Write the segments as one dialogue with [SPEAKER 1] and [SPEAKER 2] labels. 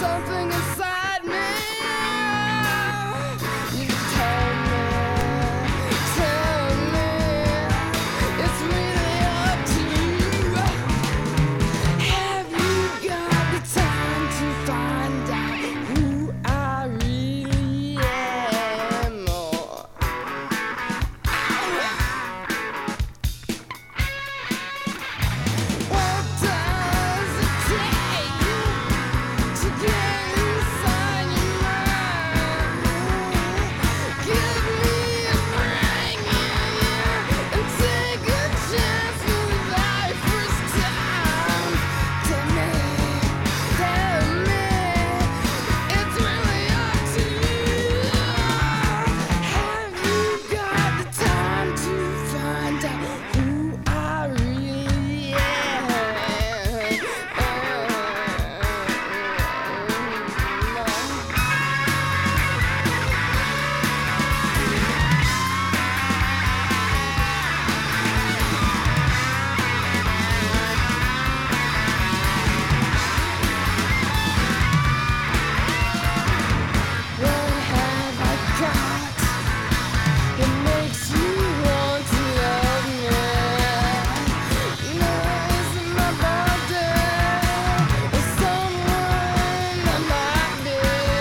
[SPEAKER 1] something inside me. You tell me, it's really up to you. Have you got the time to find out who I really am? What does it take to get inside your mind? Give me a break and take a chance for the very first time. Tell me, it's really up to you. Have you got the time to find out who I really am? What have I got that makes you want to love me? Is it my body or someone I might be,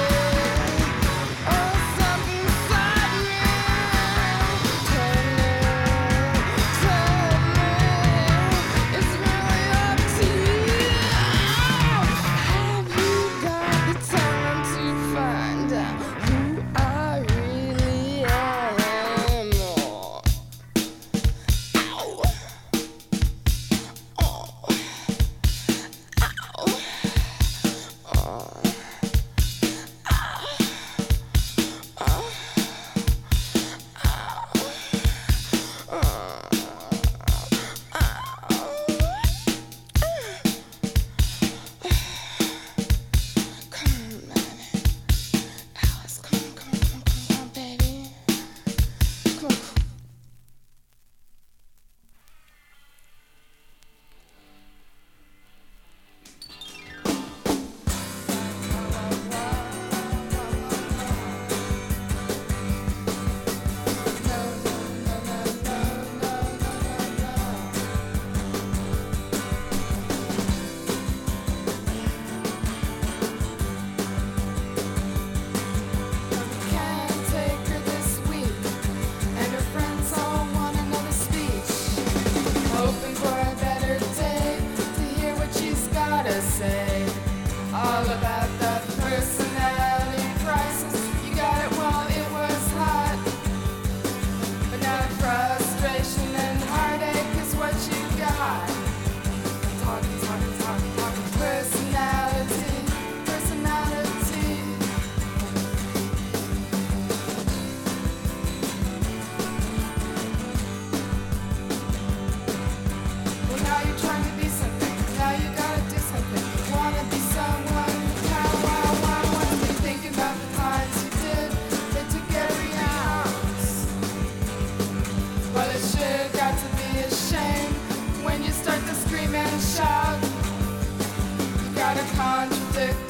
[SPEAKER 1] or something inside me? Tell me, it's really up to you. Have you got the time to find out who I really am? Ow. Come on, baby. Alice, come on, baby. Come on. Can't take her this week, and her friends all want another speech. Hoping for a better day to hear what she's gotta say. All about that personality crisis. You got it while it was hot, but now frustration and heartache is what you got. Talking, personality. Well, now you're trying to be something. Now you gotta do something. You wanna be someone. Wow. You're thinking about the times you did that took every ounce. Well, it sure got to be a shame when you start to scream and shout. You gotta contradict